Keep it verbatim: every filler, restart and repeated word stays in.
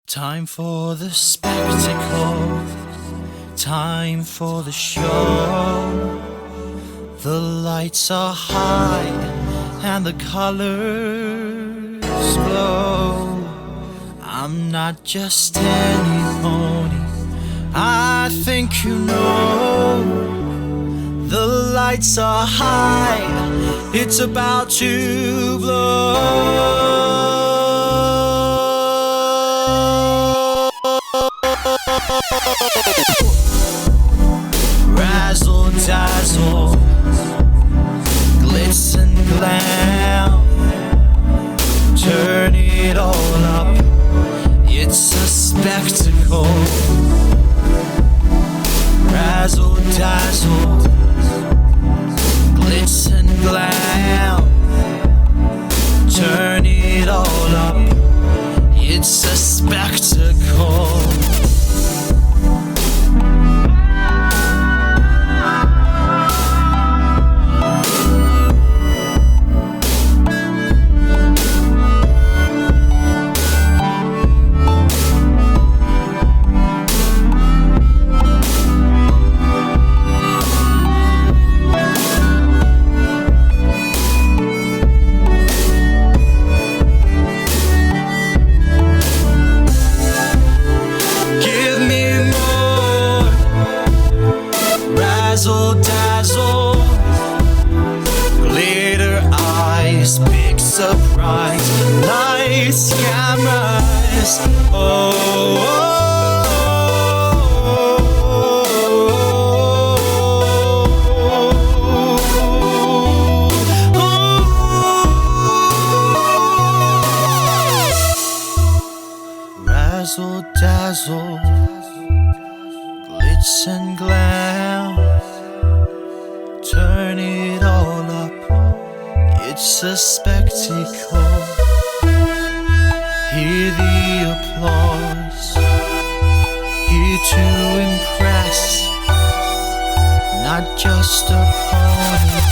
Time for the spectacle, time for the show. The lights are high and the colors glow. I'm not just any pony, I think you know. The lights are high, it's about to blow. Razzle dazzle, glitz and glam, turn it all up, it's a spectacle. Razzle dazzle, glitz and glam, turn it all up, it's a spectacle. Razzle dazzle, glitter eyes, big surprise, lights, cameras, oh, oh, oh, oh. Razzle dazzle, glitz and glam, turn it all up, it's a spectacle. Hear the applause, here to impress, not just a pony.